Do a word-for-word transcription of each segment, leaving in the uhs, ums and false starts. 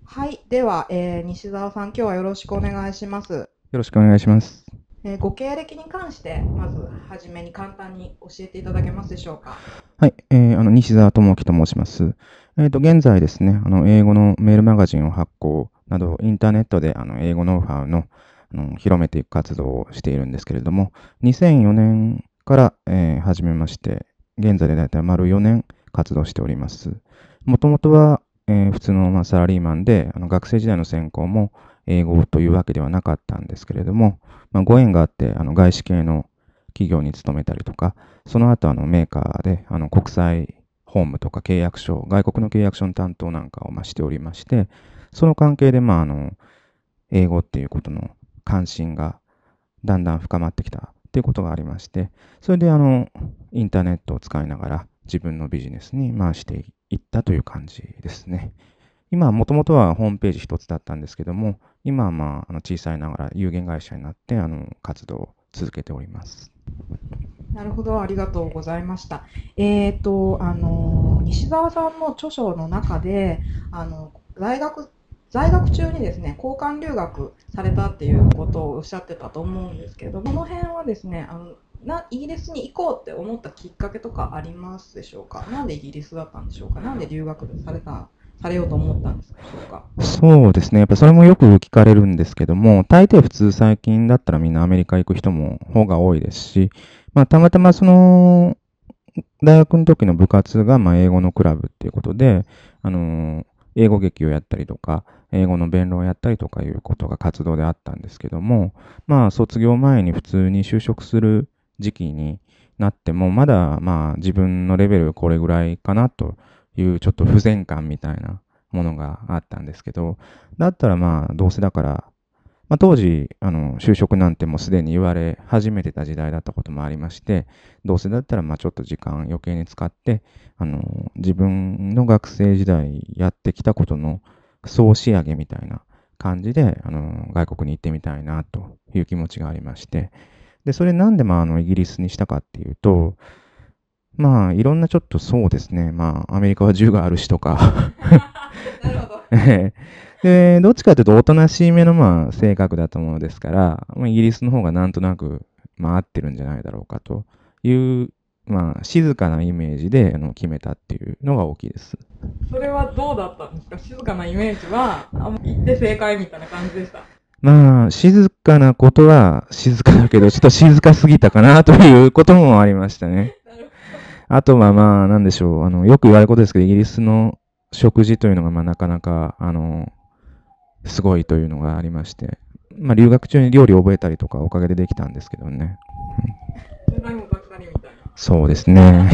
はい。では、えー西澤さん、今日はよろしくお願いします。 よろしくお願いします。 えーご経歴に関して、まずはじめに簡単に教えていただけますでしょうか。 はい、えー、あの、西澤智樹と申します。えっと、現在ですね、あの、英語のメールマガジンを発行など、インターネットで、あの、英語ノウハウの、あの、広めていく活動をしているんですけれども、にせんよねんから、えー始めまして、現在でだいたい丸よねん活動しております。もともとは、えー普通の、まあ、サラリーマンで、あの、学生時代の専攻も英語というわけではなかったんですけれども、まあ、ご縁があって、あの、外資系の企業に勤めたりとか、その後あのメーカーであの国際法務とか契約書、外国の契約書の担当なんかをまあしておりまして、その関係でまああの英語っていうことの関心がだんだん深まってきたっていうことがありまして、それであのインターネットを使いながら自分のビジネスに回していったという感じですね。今はもともとはホームページ一つだったんですけども、今はまああの小さいながら有限会社になってあの活動を続けております。 なるほど、ありがとうございました。えっと、あの、西澤さんの著書の中で、あの、大学、在学中にですね、交換留学されたっていうことをおっしゃってたと思うんですけど、この辺はですね、あの、なイギリスに行こうって思ったきっかけとかありますでしょうか。なんでイギリスだったんでしょうか。なんで留学された、されようと思ったんでしょうか。 そうですね。やっぱそれもよく聞かれるんですけども、大抵普通最近だったらみんなアメリカ行く人も方が多いですし、まあたまたまその大学の時の部活がまあ英語のクラブっていうことで、あのー英語劇をやったりとか、英語の弁論をやったりとかいうことが活動であったんですけども、まあ卒業前に普通に就職する時期になっても、まだまあ自分のレベルこれぐらいかなというちょっと不全感みたいなものがあったんですけど、だったらまあどうせだからまあ、当時、あの、就職なんてもうすでに言われ始めてた時代だったこともありまして、どうせだったら、まあ、ちょっと時間余計に使って、あの、自分の学生時代やってきたことの総仕上げみたいな感じで、あの、外国に行ってみたいなという気持ちがありまして、で、それなんで、まあ、あの、イギリスにしたかっていうと、まあ、いろんなちょっとそうですね、まあ、アメリカは銃があるしとかなるほど。 ええで、どっちかというとおとなしいめのまあ性格だと思うのですから、まあ、イギリスの方がなんとなく、まあ合ってるんじゃないだろうかという、まあ静かなイメージであの決めたっていうのが大きいです。 それはどうだったんですか。静かなイメージは、あんま言って正解みたいな感じでした。 まあ静かなことは静かだけど、ちょっと静かすぎたかなということもありましたね。 なるあとはまあなんでしょう、あの、よく言われることですけど、イギリスの食事というのがまあなかなか、あの、すごいというのがありまして、まあ留学中に料理を覚えたりとかおかげでできたんですけどね。 デザインもばっかりみたいな。 そうですね。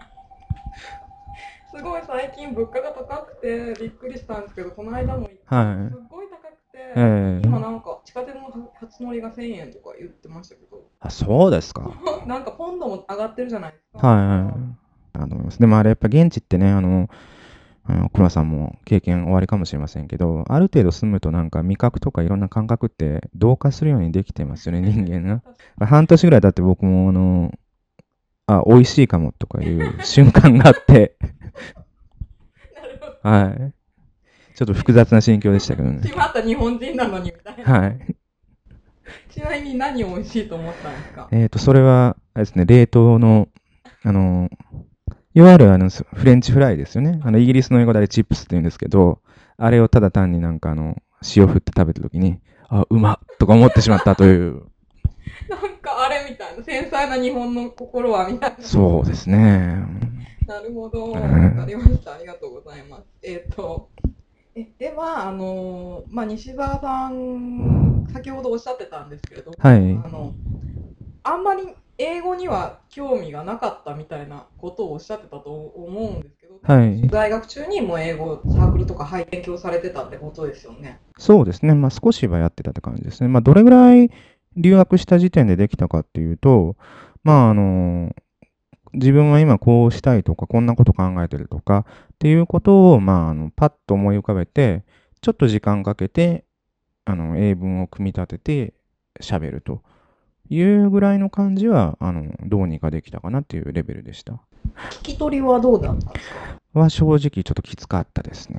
すごい最近物価が高くてびっくりしたんですけど、この間も行ったらすはい。 っごい高くえて、今えなんか地下鉄の初乗りがせんえんとか言ってましたけど、 あ、そうですか。 なんかポンドも上がってるじゃないですか。だから、 はい。あの、でもあれやっぱ現地ってね、あの、あの熊さんも経験おありかもしれませんけど、ある程度住むとなんか味覚とかいろんな感覚って同化するようにできてますよね、人間が。 確か半年ぐらい経って僕もあの、あ、美味しいかもとかいう瞬間があって、 に。なるほど。 はい。ちょっと複雑な心境でしたけどね。 しまった日本人なのにみたいな。 はい。 ちなみに何を美味しいと思ったんですか。 えっと、それは、あれですね、冷凍の、あの、いわゆるあの、フレンチフライですよね。あの、イギリスの英語であれチップスって言うんですけど、あれをただ単になんかあの、塩振って食べたときに、あ、うまっとか思ってしまったという。 なんかあれみたいな、繊細な日本の心はみたいな。 そうですね。 なるほど、 うわかりんました。ありがとうございます。えっ、と、えでは、あのまあ、西澤さん、先ほどおっしゃってたんですけれども、 はい。 あの、あんまり英語には興味がなかったみたいなことをおっしゃってたと思うんですけど、でもはい。 大学中にも英語サークルとかはい勉強されてたってことですよね。 そうですね。まあ少しはやってたって感じですね。まあどれぐらい留学した時点でできたかっていうと、まああの、自分は今こうしたいとか、こんなこと考えてるとかっていうことを、まあ、あの、パッと思い浮かべて、ちょっと時間かけて、あの、英文を組み立てて喋るというぐらいの感じは、あの、どうにかできたかなっていうレベルでした。 聞き取りはどうだったんですか。 は正直ちょっときつかったですね。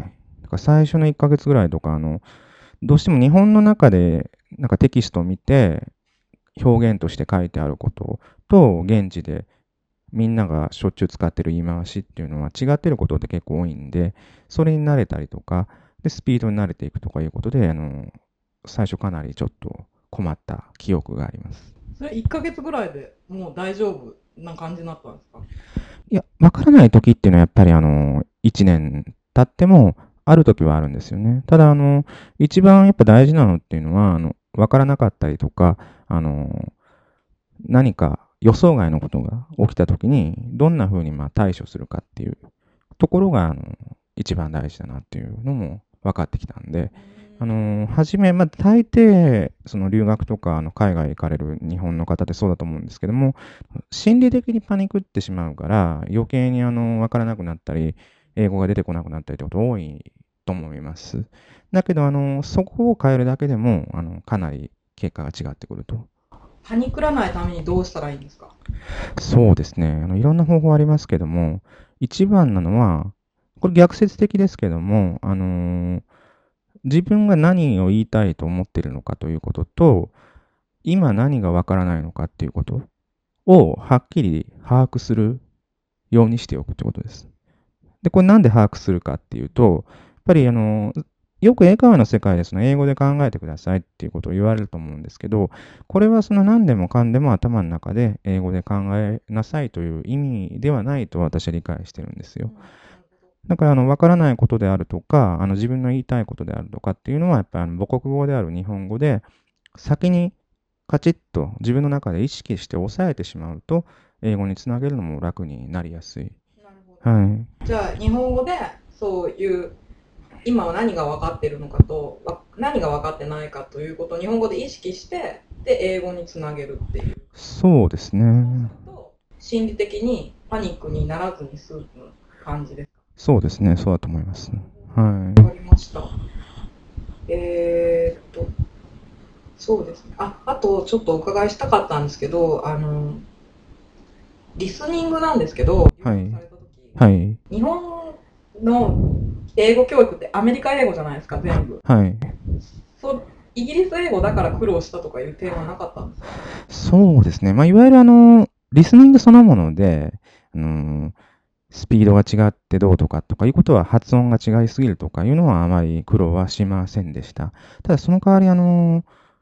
だから最初のいっかげつぐらいとか、あの、どうしても日本の中で、なんかテキストを見て、表現として書いてあることと、現地でみんながしょっちゅう使ってる言い回しっていうのは違ってることって結構多いんで、それに慣れたりとか、で、スピードに慣れていくとかいうことで、あの、最初かなりちょっと困った記憶があります。 それいっかげつぐらいでもう大丈夫な感じになったんですか？ いや、わからない時っていうのはやっぱりあの、いちねん経ってもある時はあるんですよね。ただあの、一番やっぱ大事なのっていうのは、あの、わからなかったりとか、あの、何か予想外のことが起きた時に、どんな風にまあ対処するかっていうところが、あの、一番大事だなっていうのも分かってきたんで、あの、はじめ、まあ、大抵、その留学とか、あの、海外行かれる日本の方ってそうだと思うんですけども、心理的にパニックってしまうから、余計にあの、わからなくなったり、英語が出てこなくなったりってこと多いと思います。だけど、あの、そこを変えるだけでも、あの、かなり結果が違ってくると。 パニクらないためにどうしたらいいんですか？ そうですね。あの、いろんな方法ありますけども、一番なのは、これ逆説的ですけども、あのー自分が何を言いたいと思っているのかということと、今何がわからないのかっていうことをはっきり把握するようにしておくということです。で、これなんで把握するかっていうと、やっぱりあの、よく英会話の世界でその英語で考えてくださいっていうことを言われると思うんですけど、これはその何でもかんでも頭の中で英語で考えなさいという意味ではないと私は理解してるんですよ。だから、あの、わからないことであるとか、あの、自分の言いたいことであるとかっていうのは、やっぱりあの母国語である日本語で、先にカチッと自分の中で意識して抑えてしまうと、英語につなげるのも楽になりやすい。 なるほど。 はい。 じゃあ日本語でそういう今は何が分かってるのかとわ何が分かってないかということを日本語で意識してで英語につなげるっていう。 そうですね。 そうすると心理的にパニックにならずに済む感じですか？ そうですね。そうだと思います。はわかりました。えーっと、そうですね。あ、あとちょっとお伺いしたかったんですけど、あの、リスニングなんですけど、 い。はい。 留学された時、 はい。 日本の英語教育ってアメリカ英語じゃないですか、全部。 はい。 そうイギリス英語だから苦労したとかいう点はなかったんですか？ そうですね。まあ、いわゆるあの、リスニングそのもので、あの、スピードが違ってどうとかとかいうことは発音が違いすぎるとかいうのはあまり苦労はしませんでした。ただその代わりあの、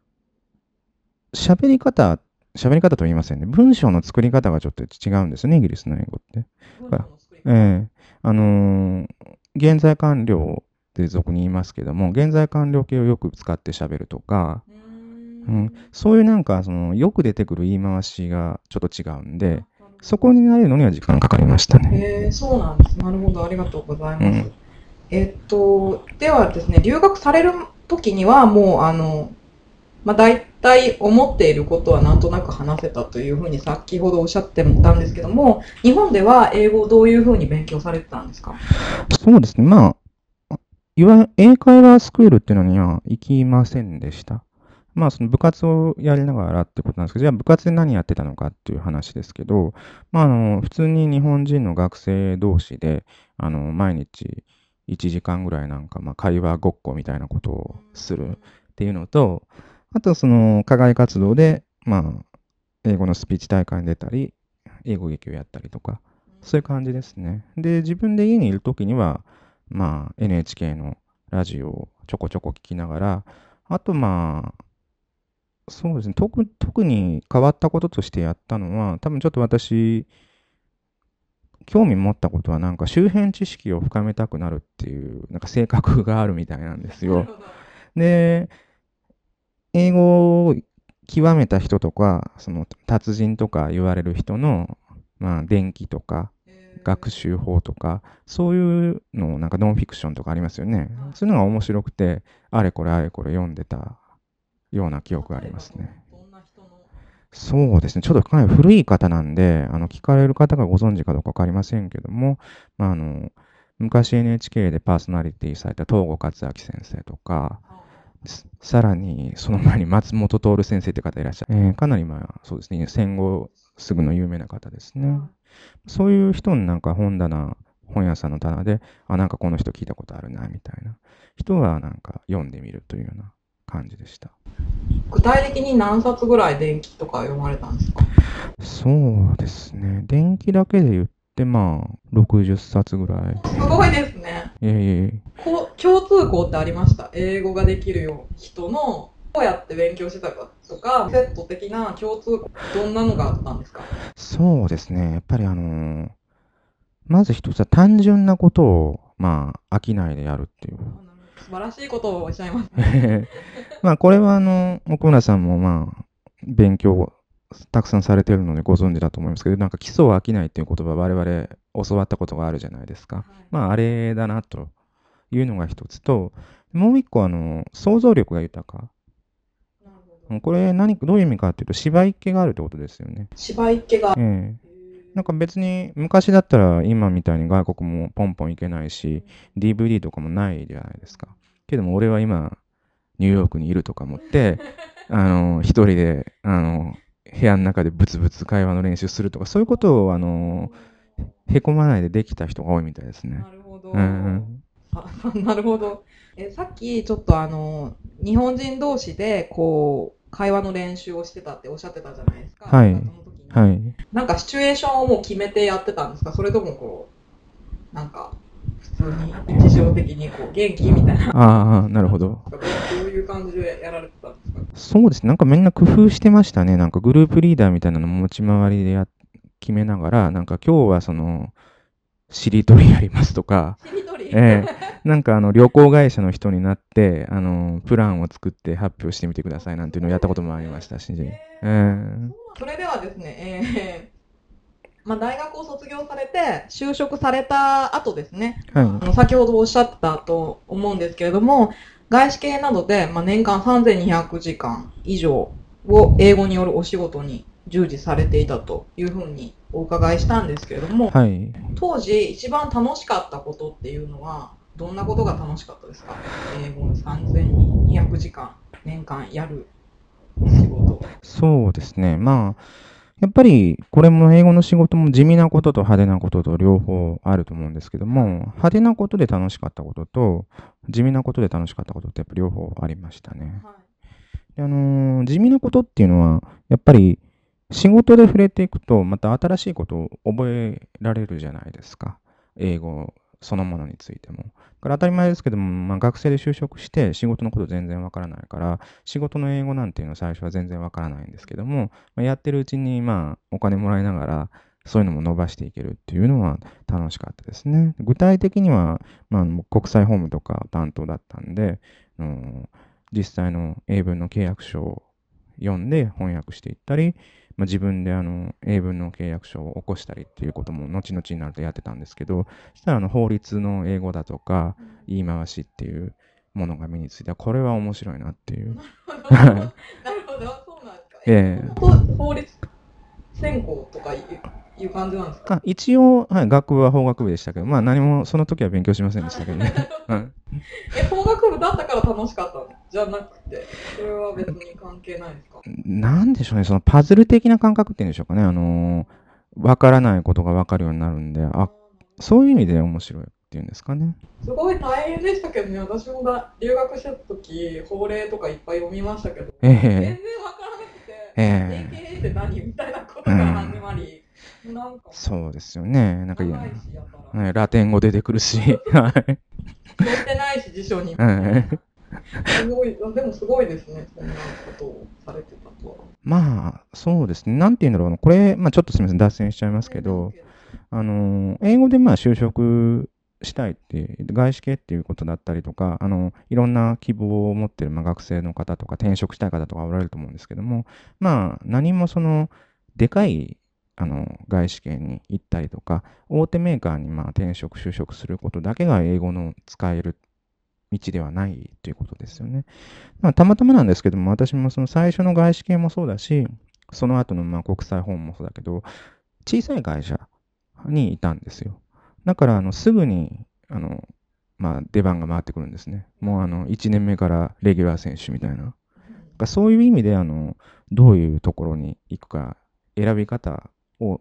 喋り方、喋り方と言いませんね。文章の作り方がちょっと違うんですね、イギリスの英語って。 文章の作り方。 ええあのー現在完了って俗に言いますけども、現在完了形をよく使って喋るとか、 うーうんん、そういうなんかそのよく出てくる言い回しがちょっと違うんで、そこに。 に慣れるのには時間かかりましたね。 えー、そうなんです。なるほど、ありがとうございます。 うんえっと、ではですね、留学される時にはもう、あの、まあ、大体思っていることはなんとなく話せたというふうに先ほどおっしゃってたんですけども、日本では英語をどういうふうに勉強されてたんですか？ そうですね。まあ、いわゆる英会話スクールっていうのには行きませんでした。まあ、その部活をやりながらってことなんですけど、じゃあ部活で何やってたのかっていう話ですけど、まあ、あの、普通に日本人の学生同士で、あの、毎日いちじかんぐらいなんか、まあ、会話ごっこみたいなことをするっていうのと、あと、その、課外活動で、まあ、英語のスピーチ大会に出たり、英語劇をやったりとか、そういう感じですね。で、自分で家にいるときには、まあ、エヌエイチケー のラジオをちょこちょこ聞きながら、あと、まあ、そうですね。特特に変わったこととしてやったのは、多分ちょっと私、興味持ったことは、なんか周辺知識を深めたくなるっていう、なんか性格があるみたいなんですよ。で、英語を極めた人とか、その達人とか言われる人の、まあ、伝記とか、学習法とか、そういうの、なんかノンフィクションとかありますよね。そういうのが面白くて、あれこれあれこれ読んでたような記憶がありますね。そうですね。ちょっとかなり古い方なんで、あの、聞かれる方がご存知かどうかわかりませんけども、まあ、あの、昔 エヌエイチケー でパーソナリティされた東郷勝明先生とか、さらにその前に松本徹先生という方いらっしゃる。えー、かなりまあ、そうですね、戦後すぐの有名な方ですね。そういう人のなんか本棚本屋さんの棚で、あ、なんかこの人聞いたことあるな、みたいな人はなんか読んでみるというような感じでした。 具体的に何冊ぐらい伝記とか読まれたんですか？ そうですね。伝記だけで言って、まあ、ろくじゅっさつぐらい。 すごいですね。 いえいえ。 こう共通項ってありました？英語ができるよ人のどうやって勉強してたかとか、セット的な共通項、どんなのがあったんですか？ そうですね。やっぱりあのーまず一つは単純なことを、まあ、飽きないでやるっていう。 素晴らしいことをおっしゃいますね。 まあ、これはあの、奥村さんもまあ、勉強をたくさんされてるのでご存知だと思いますけど、なんか基礎を飽きないっていう言葉我々教わったことがあるじゃないですか。 はい、 まあ、あれだなというのが一つと、もう一個あの、想像力が豊か。 なるほど。 これ何、どういう意味かっていうと、芝居っ気があるってことですよね。 芝居っ気が。 ええなんか別に昔だったら今みたいに外国もポンポン行けないし、ディーブイディー とかもないじゃないですか。けども俺は今、ニューヨークにいるとか思って、あの、一人で、あの、部屋の中でブツブツ会話の練習するとか、そういうことを、あの、へこまないでできた人が多いみたいですね。 なるほど。 うん、 あなるほど。え、さっきちょっとあの、日本人同士でこう、会話の練習をしてたっておっしゃってたじゃないですか。 はい。 その時にはい。 なんかシチュエーションをもう決めてやってたんですか？それともこう、なんか、普通に日常的にこう、元気みたいな。 ああ、なるほど。 どういう感じでやられてたんですか？ そうですね。なんかみんな工夫してましたね。なんかグループリーダーみたいなの持ち回りでや決めながら、なんか今日はその、しりとりやりますとか、 しりとり、 ええなんかあの旅行会社の人になって、あの、プランを作って発表してみてくださいなんていうのをやったこともありましたし、ええそれではですね、えーまあ、大学を卒業されて就職された後ですね、 はいあの先ほどおっしゃってたと思うんですけれども、外資系などで、まあ、年間さんぜんにひゃくじかん以上を英語によるお仕事に従事されていたというふうにお伺いしたんですけれども、 はい。 当時一番楽しかったことっていうのはどんなことが楽しかったですか？英語さんぜんにひゃくじかん年間やる仕事。 そうですね。まあ、やっぱりこれも英語の仕事も地味なことと派手なことと両方あると思うんですけども、派手なことで楽しかったことと地味なことで楽しかったことってやっぱ両方ありましたね。 はいであのー地味なことっていうのはやっぱり仕事で触れていくとまた新しいことを覚えられるじゃないですか。英語そのものについても。だから当たり前ですけども、まあ、学生で就職して仕事のこと全然わからないから、仕事の英語なんていうのは最初は全然わからないんですけども、まあ、やってるうちにまあお金もらいながら、そういうのも伸ばしていけるっていうのは楽しかったですね。具体的には、まあ、国際法務とか担当だったんで、うん実際の英文の契約書を読んで翻訳していったり、まあ、自分であの英文の契約書を起こしたりっていうことも後々になるとやってたんですけど、そしたらあの法律の英語だとか言い回しっていうものが身について、これは面白いなっていう。 なるほど、なるほど、そうなんですか。 ええ法律専攻とかいういう感じなんですか？ あ一応、はい、学部は法学部でしたけど、まあ何もその時は勉強しませんでしたけどね。うんえ、法学部だったから楽しかったのじゃなくて、それは別に関係ないですか？ なんでしょうね、そのパズル的な感覚っていうんでしょうかね。あのー、わからないことがわかるようになるんで、あ、そういう意味で面白いっていうんですかね。 すごい大変でしたけどね、私もだ留学してた時、法令とかいっぱい読みましたけど、 え全然えわからなくて、 ええエーケーエー って何みたいなことから始まり、なんかそうですよね。なんかいや、 長いしやたら、 はい、ラテン語出てくるし、はい。 載ってないし辞書に。 はいすごい、でもすごいですね、そんなことをされてたとは。 まあ、そうですね。なんて言うんだろうな。これ、まあちょっとすみません、脱線しちゃいますけど、あのー、英語でまあ就職したいっていう、外資系っていうことだったりとか、あの、いろんな希望を持ってる、まあ、学生の方とか、転職したい方とかおられると思うんですけども、まあ、何もその、でかい、あの、外資系に行ったりとか、大手メーカーにまあ転職、就職することだけが英語の使える道ではないということですよね。まあ、たまたまなんですけども、私もその最初の外資系もそうだし、その後のまあ国際法務もそうだけど、小さい会社にいたんですよ。だから、あの、すぐに、あの、まあ、出番が回ってくるんですね。もう、あの、いちねんめからレギュラー選手みたいな。そういう意味で、あの、どういうところに行くか、選び方を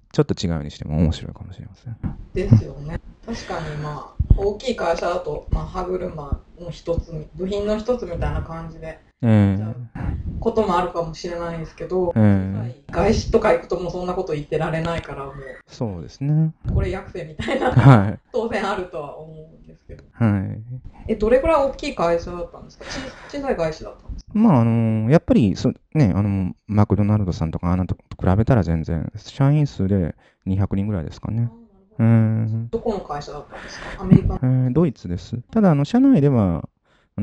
ちょっと違うにしても面白いかもしれません。 ですよね。確かにまあ大きい会社だと、まあ、歯車の一つ部品の一つみたいな感じでえやっちゃうこともあるかもしれないですけど、 えええ外資とか行くともうそんなこと言ってられないからもうそうですね。 これ薬膳みたいなはい。 当然あるとは思うんですけど、 はい。 えどれくらい大きい会社だったんですか？ち小さい会社だったんですか？ まあ、あの、やっぱり、そね、あの、マクドナルドさんとかあのと比べたら全然、社員数でにひゃくにんぐらいですかね。うーん。 どこの会社だったんですか？アメリカの。 えードイツです。ただ、あの、社内では、うん、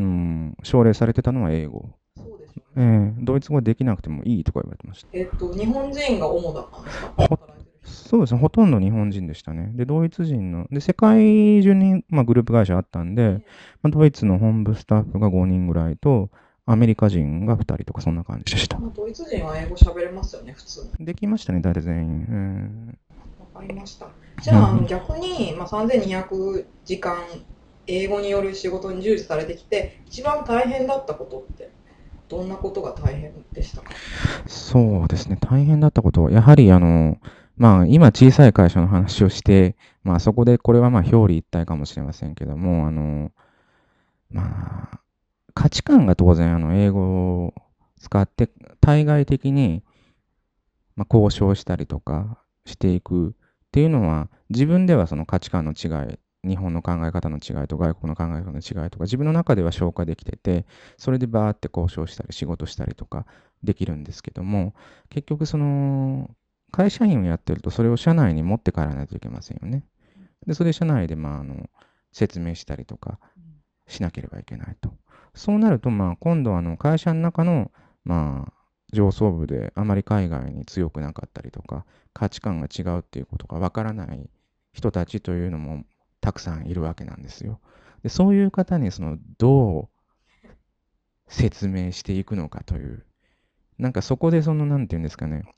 奨励されてたのは英語。 そうですよえね。 ードイツ語できなくてもいいとか言われてました。 えっと日本人が主だったんですか？ ほ働いてる人。 そうですね、ほとんど日本人でしたね。で、ドイツ人の、で、世界中に、まあ、グループ会社あったんで、まあ、ドイツの本部スタッフがごにんぐらいと、アメリカ人がふたりとか、そんな感じでした。 まあ、ドイツ人は英語喋れますよね、普通に。 できましたね、大体全員。 わかりました。じゃあ、あの逆に、まあ、さんぜんにひゃくじかん英語による仕事に従事されてきて、一番大変だったことってどんなことが大変でしたか？ そうですね、大変だったこと、やはりあの、まあ、今小さい会社の話をして、まあそこでこれはまあ表裏一体かもしれませんけども、あの、まあ、価値観が当然あの英語を使って対外的にまあ交渉したりとかしていくっていうのは、自分ではその価値観の違い、日本の考え方の違いと外国の考え方の違いとか、自分の中では消化できてて、それでバーって交渉したり仕事したりとかできるんですけども、結局その、会社員をやってるとそれを社内に持って帰らないといけませんよね。で、それで社内でまああの、説明したりとかしなければいけないと。そうなると、まあ今度はあの会社の中の、まあ、上層部であまり海外に強くなかったりとか、価値観が違うっていうことがわからない人たちというのもたくさんいるわけなんですよ。で、そういう方にそのどう説明していくのかという、なんかそこでその、なんていうんですかね、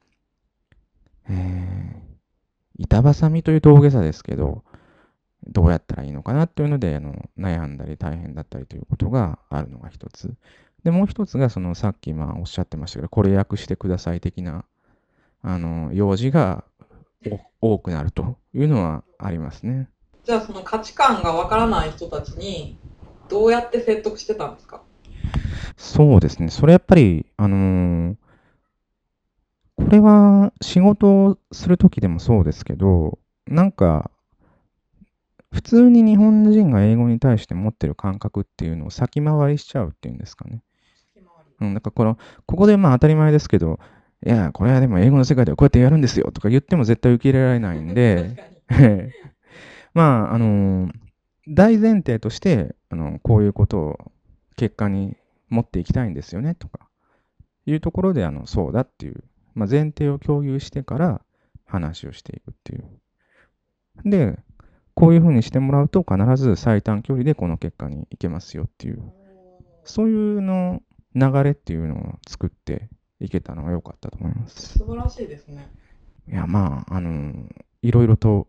えー、板挟みというと大げさですけど、どうやったらいいのかなっていうので、あの、悩んだり大変だったりということがあるのが一つ。で、もう一つが、その、さっき、まあ、おっしゃってましたけど、これ訳してください的な、あの、用事が多くなるというのはありますね。 じゃあその価値観がわからない人たちにどうやって説得してたんですか？ そうですね。それやっぱり、あのーこれは仕事をするときでもそうですけど、なんか、普通に日本人が英語に対して持ってる感覚っていうのを先回りしちゃうっていうんですかね。うん、なんかこの、ここでまあ当たり前ですけど、いや、これはでも英語の世界ではこうやってやるんですよとか言っても絶対受け入れられないんで、まあ、あの、大前提として、あの、こういうことを結果に持っていきたいんですよねとか、いうところで、あの、そうだっていう、まあ、前提を共有してから話をしていくっていう。で、こういうふうにしてもらうと必ず最短距離でこの結果に行けますよっていう、そういうの流れっていうのを作っていけたのが良かったと思います。 素晴らしいですね。 いや、まあ、あの、いろいろと、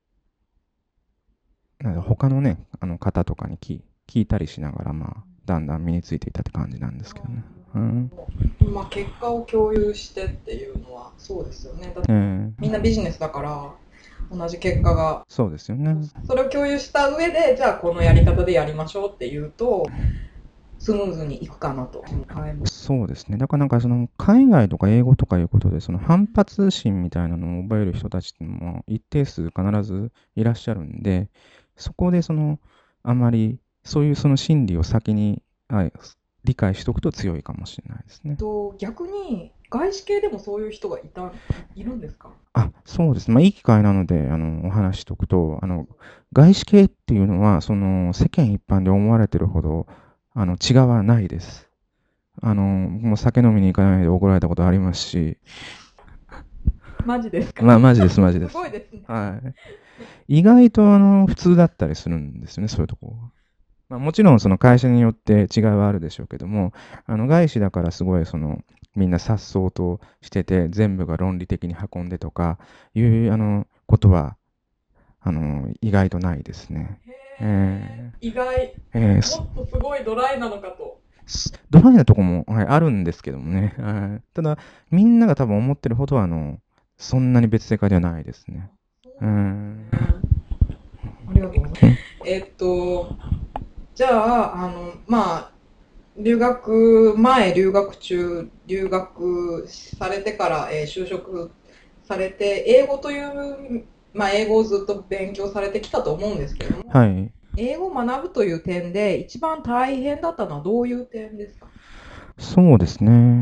なんか他のね、あの方とかに聞聞いたりしながら、まあ、だんだん身についていったって感じなんですけどね。うん。 まあ結果を共有してっていうのはそうですよね。だってえーみんなビジネスだから同じ結果が、 そうですよね。 それを共有した上でじゃあこのやり方でやりましょうっていうとスムーズにいくかなと。 そうですね。だからなんかその海外とか英語とかいうことでその反発心みたいなのを覚える人たちっていうのも一定数必ずいらっしゃるんで、そこでそのあまりそういうその心理を先に、はい、理解しておくと強いかもしれないですね。 と逆に外資系でもそういう人がいたいるんですか？ あ、そうですね。まあいい機会なのであのお話ししておくと、あの外資系っていうのはその世間一般で思われてるほどあの違わないです。あのもう酒飲みに行かないで怒られたことありますし。 マジですか？ まあマジですマジです。 すごいですね。 はい。意外とあの普通だったりするんですよね、そういうとこ。まあ、もちろんその会社によって違いはあるでしょうけども、あの外資だからすごいそのみんな颯爽としてて全部が論理的に運んでとかいうあのことはあの意外とないですね。 えー、意外、 えー、 もっとすごいドライなのかと。 ドライなとこも、はい、あるんですけどもね、はい。ただみんなが多分思ってるほどあのそんなに別世界ではないですね。ううんん。 ありがとうございます。えっと、じゃあ、あの、まあ、留学前、留学中、留学されてから、えー就職されて、英語という、まあ、英語をずっと勉強されてきたと思うんですけれども、 はい。 英語を学ぶという点で、一番大変だったのはどういう点ですか？ そうですね。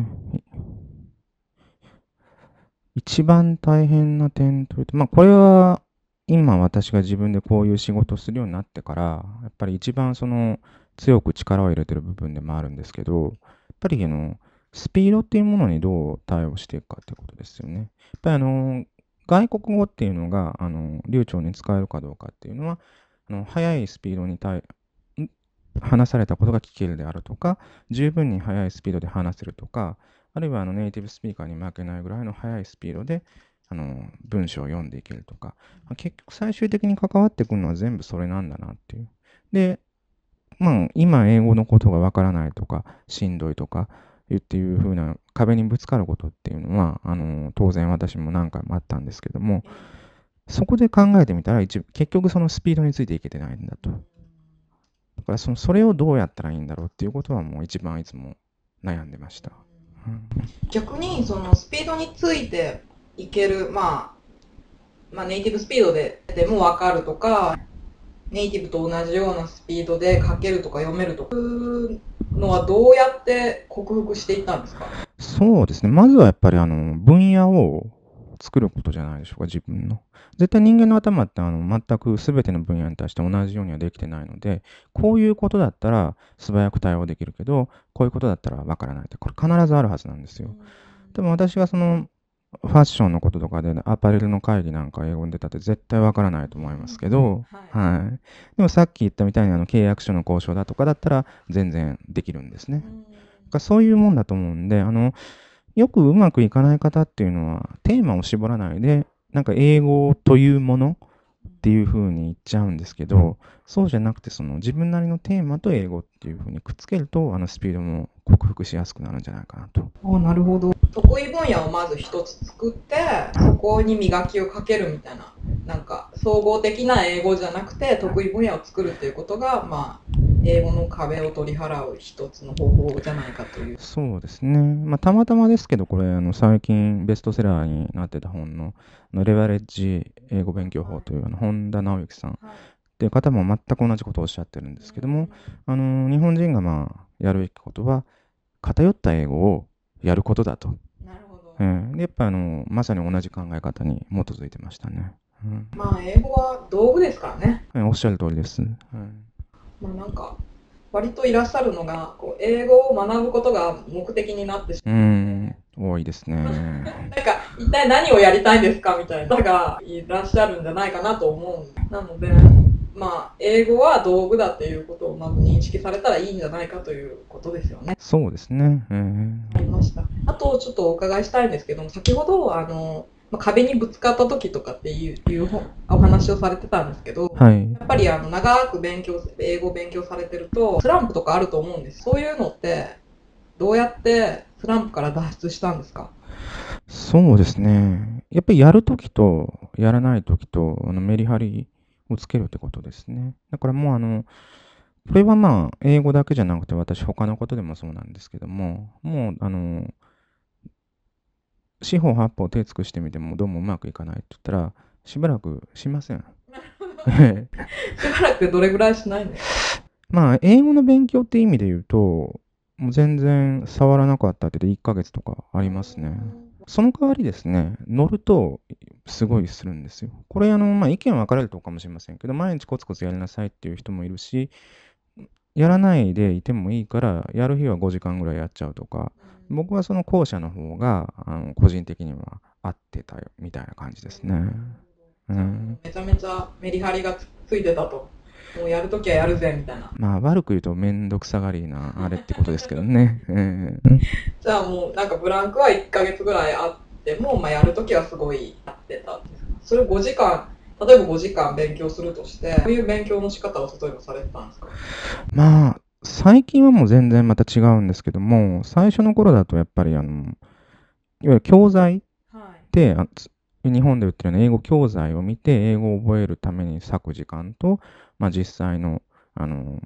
一番大変な点というと、まあ、これは、今私が自分でこういう仕事をするようになってから、やっぱり一番その、強く力を入れてる部分でもあるんですけど、やっぱりあの、スピードっていうものにどう対応していくかっていうことですよね。やっぱりあの、外国語っていうのが、あの、流暢に使えるかどうかっていうのは、あの、速いスピードに対、ん話されたことが聞けるであるとか、十分に速いスピードで話せるとか、あるいはあのネイティブスピーカーに負けないぐらいの速いスピードであの文章を読んでいけるとか、まあ結局最終的に関わってくるのは全部それなんだなっていう。で、まあ今英語のことがわからないとか、しんどいとか、っていう風な壁にぶつかることっていうのは、あの当然私も何回もあったんですけども、そこで考えてみたら一結局そのスピードについていけてないんだと。だからそのそれをどうやったらいいんだろうっていうことはもう一番いつも悩んでました。うん、 逆にそのスピードについていける、まあ、まあ、ネイティブスピードででも分かるとか、ネイティブと同じようなスピードで書けるとか読めるとかいうのはどうやって克服していったんですか？ そうですね。まずはやっぱりあの分野を作ることじゃないでしょうか、自分の。絶対人間の頭ってあの全く全ての分野に対して同じようにはできてないので、こういうことだったら素早く対応できるけど、こういうことだったらわからないって、これ必ずあるはずなんですよ。でも私がそのファッションのこととかで、アパレルの会議なんか英語に出たって絶対わからないと思いますけど、 はい。 はい。でもさっき言ったみたいにあの契約書の交渉だとかだったら全然できるんですね。だからそういうもんだと思うんで、あの、よくうまくいかない方っていうのは、テーマを絞らないで、なんか英語というものっていう風に言っちゃうんですけど、そうじゃなくて、その自分なりのテーマと英語っていう風にくっつけると、あのスピードも克服しやすくなるんじゃないかなと。 あ、なるほど。得意分野をまず一つ作って、そこに磨きをかけるみたいな、なんか総合的な英語じゃなくて得意分野を作るっていうことが、まあ、英語の壁を取り払う一つの方法じゃないかという。 そうですね。まあ、たまたまですけど、これ、あの、最近ベストセラーになってた本の、あのレバレッジ英語勉強法という、あの、本田直之さんっていう方も全く同じことをおっしゃってるんですけども、あの、日本人がまあ、やるべきことは、偏った英語をやることだと。 なるほど。 えーで、やっぱあの、まさに同じ考え方に基づいてましたね。うん、 まあ、英語は道具ですからね。 はい、おっしゃる通りです。はい、 まあ、なんか、割といらっしゃるのが、こう英語を学ぶことが目的になってしまう。 うーん、多いですね。 なんか、一体何をやりたいんですかみたいな方がいらっしゃるんじゃないかなと思う。なので、まあ、英語は道具だっていうことをまず認識されたらいいんじゃないかということですよね。 そうですね。えーありました。あと、ちょっとお伺いしたいんですけども、先ほど、あの、まあ壁にぶつかった時とかっていういうお話をされてたんですけど、 はい。 やっぱりあの長く勉強、英語を勉強されてると、スランプとかあると思うんです。そういうのって、どうやってスランプから脱出したんですか？ そうですね。やっぱりやるときとやらないときとあのメリハリをつけるってことですね。だからもうあの、これはまあ英語だけじゃなくて私他のことでもそうなんですけども、もうあの、四方八方手尽くしてみてもどうもうまくいかないって言ったらしばらくしません。 しばらくどれぐらいしないんですか？ まあ英語の勉強って意味で言うと、もう全然触らなかったって言っていっかげつとかありますね。その代わりですね、乗るとすごいするんですよ。これあの、まあ、意見分かれるとかもしれませんけど、毎日コツコツやりなさいっていう人もいるし、やらないでいてもいいから、やる日はごじかんぐらいやっちゃうとか、僕はその後者の方があの個人的には合ってたよみたいな感じですね。うん、 めちゃめちゃメリハリがつついてたと。もうやるときはやるぜみたいな。 まあ悪く言うとめんどくさがりなあれってことですけどね。えーじゃあもうなんかブランクはいっかげつぐらいあっても、まあ、やるときはすごいやってたんですか？それごじかん、例えばごじかん勉強するとして、どういう勉強の仕方を例えばされてたんですか？ まあ、最近はもう全然また違うんですけども、最初の頃だとやっぱりあの、いわゆる教材はい。 で、あつ日本で売ってるような英語教材を見て英語を覚えるために割く時間と、まあ、実際の、あの、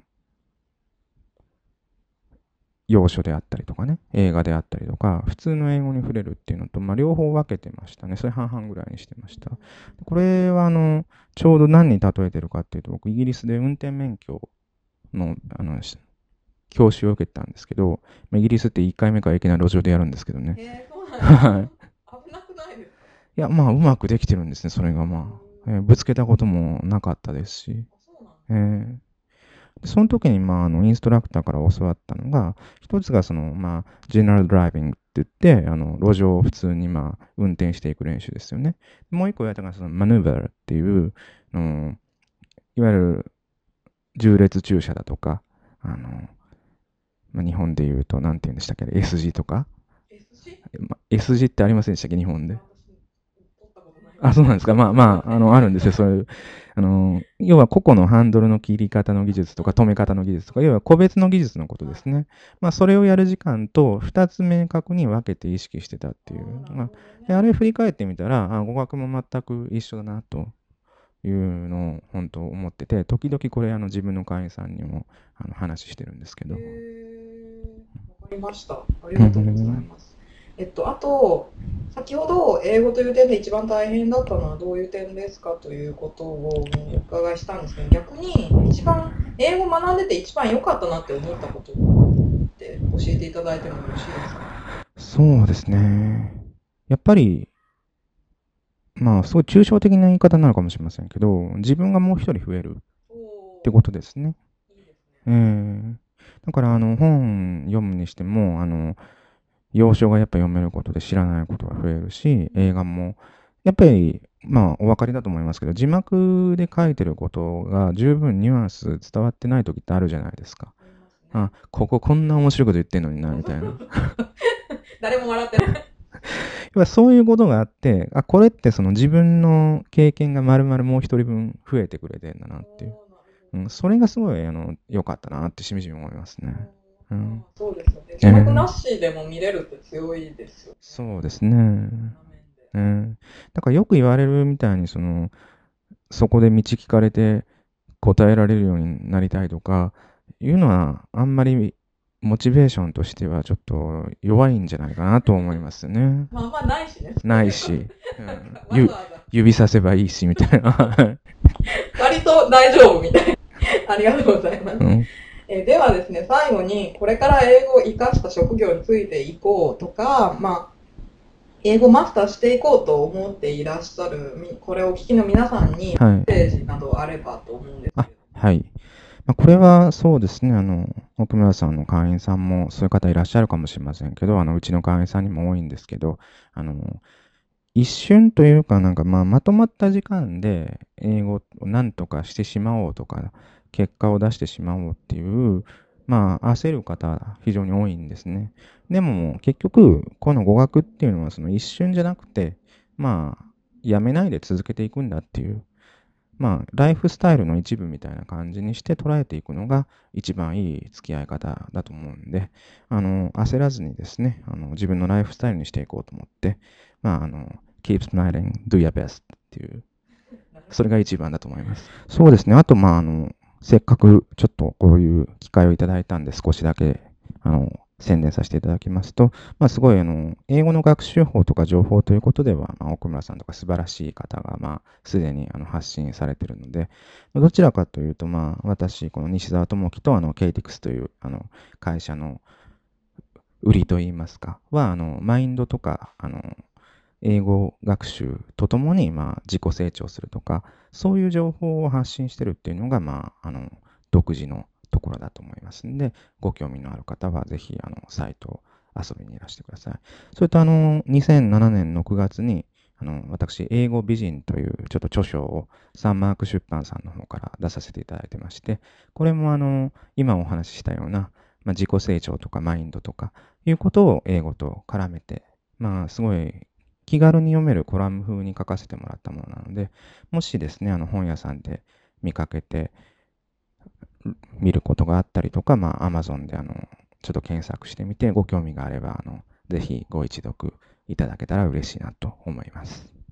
要所であったりとかね、映画であったりとか、普通の英語に触れるっていうのと、まあ、両方分けてましたね。それ半々ぐらいにしてました。これは、あの、ちょうど何に例えてるかっていうと、僕、イギリスで運転免許の、あの、教習を受けてたんですけど、まあ、イギリスっていっかいめからいきなり路上でやるんですけどね。 えー、そうなんですか。 はい。 危なくないですか？ いや、まあ、うまくできてるんですね、それがまあ。えーぶつけたこともなかったですし。 あ、そうなんですえーでその時に、まあ、あの、インストラクターから教わったのが、一つがその、まあ、ジェネラルドライビングって言って、あの、路上を普通に、まあ、運転していく練習ですよね。もう一個やったのが、その、マヌーバーっていう、うん、いわゆる、縦列駐車だとか、あの、まあ、日本で言うと、なんて言うんでしたっけ、S 字とか、 S 字？ まあ、S 字ってありませんでしたっけ、日本で。 私、取ったことない。 あ、そうなんですか。まあまあ、あの、あるんですよ。そういう、あの、要は個々のハンドルの切り方の技術とか止め方の技術とか、要は個別の技術のことですね。まあ、それをやる時間と二つ明確に分けて意識してたっていう。まあ、であれ振り返ってみたら、あ、語学も全く一緒だな、というのを本当思ってて、時々これ、あの、自分の会員さんにも、あの、話してるんですけど。 へー、わかりました。ありがとうございます。えっと、あと、先ほど英語という点で一番大変だったのはどういう点ですかということをお伺いしたんですけど、逆に一番英語学んでて一番良かったなって思ったことって教えていただいてもよろしいですか？ そうですね。やっぱり、まあ、すごい抽象的な言い方なのかもしれませんけど、自分がもう一人増えるってことですね。 いいですえね。 えだから、あの、本読むにしても、あの、要所がやっぱ読めることで知らないことが増えるし、映画も、やっぱり、まあ、お分かりだと思いますけど、字幕で書いてることが十分ニュアンス伝わってない時ってあるじゃないですか。 ありますね。 あ、こここんな面白いこと言ってんのにな、みたいな。 誰も笑ってない。 やっぱそういうことがあって、あ、これってその自分の経験が丸々もう一人分増えてくれてんだなっていう。うん、それがすごい、あの、良かったなってしみじみ思いますね。うん。 そうですよね。字幕なしでも見れるって強いですよね。 そうですね。うん。だからよく言われるみたいに、その、そこで道聞かれて答えられるようになりたいとか、いうのはあんまりモチベーションとしてはちょっと弱いんじゃないかなと思いますね。 まあまあないしね。 ないし、うんなんかわゆざわざ指させばいいしみたいな。 割と大丈夫みたいな。ありがとうございます。 うんえではですね、最後にこれから英語を活かした職業についていこうとか、まあ、英語マスターしていこうと思っていらっしゃる、みこれをお聞きの皆さんにメはい。 ッセージなどあればと思うんですあ、 けれども。 はい。まあ、これはそうですね、あの、奥村さんの会員さんもそういう方いらっしゃるかもしれませんけど、あの、うちの会員さんにも多いんですけど、あの、一瞬というか、なんかまあ、まとまった時間で英語を何とかしてしまおうとか、結果を出してしまおうっていう、まあ、焦る方、非常に多いんですね。でも、結局、この語学っていうのは、その一瞬じゃなくて、まあ、やめないで続けていくんだっていう、まあ、ライフスタイルの一部みたいな感じにして捉えていくのが一番いい付き合い方だと思うんで、あの、焦らずにですね、あの、自分のライフスタイルにしていこうと思って、まあ、あの、keep smiling, do your best っていう、それが一番だと思います。そうですね。あと、まあ、あの、せっかくちょっとこういう機会をいただいたんで、少しだけ、あの、宣伝させていただきますと、まあ、すごい、あの、英語の学習法とか情報ということでは、まあ、奥村さんとか素晴らしい方が、まあ、すでにあの発信されているので、どちらかというと、まあ、私、この西澤智樹と、あの、ケイティクスという、あの、会社の売りといいますか、は、あの、マインドとか、あの、英語学習とともに、まあ、自己成長するとか、そういう情報を発信してるっていうのが、まあ、あの、独自のところだと思いますんで、ご興味のある方は、ぜひ、あの、サイトを遊びにいらしてください。それと、あの、にせんななねんのくがつに、あの、私、英語美人というちょっと著書をサンマーク出版さんの方から出させていただいてまして、これもあの、今お話ししたような、まあ、自己成長とかマインドとかいうことを英語と絡めて、まあ、すごい気軽に読めるコラム風に書かせてもらったものなので、もしですね、あの本屋さんで見かけて見ることがあったりとか、まあ、Amazon であの、ちょっと検索してみて、ご興味があれば、あの、ぜひご一読いただけたら嬉しいなと思います。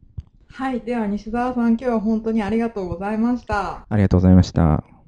はい。では、西澤さん、今日は本当にありがとうございました。 ありがとうございました。